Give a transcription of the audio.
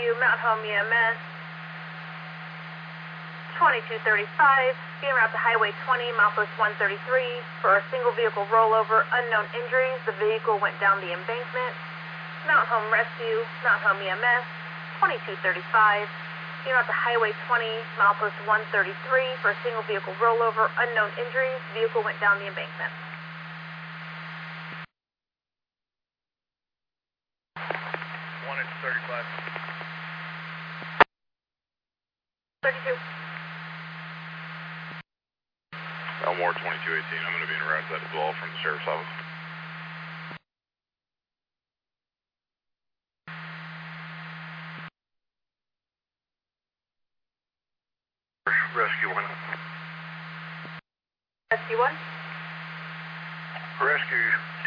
Rescue, Mount Home EMS, 2235, being route to Highway 20, milepost 133, for a single vehicle rollover, unknown injuries. The vehicle went down the embankment. Mount Home Rescue, Mount Home EMS, 2235, being route to Highway 20, milepost 133, for a single vehicle rollover, unknown injuries. Vehicle went down the embankment. 135. 32. Elmore 2218, I'm going to be in route that as well from the Sheriff's Office. Rescue 1. Rescue 1. Rescue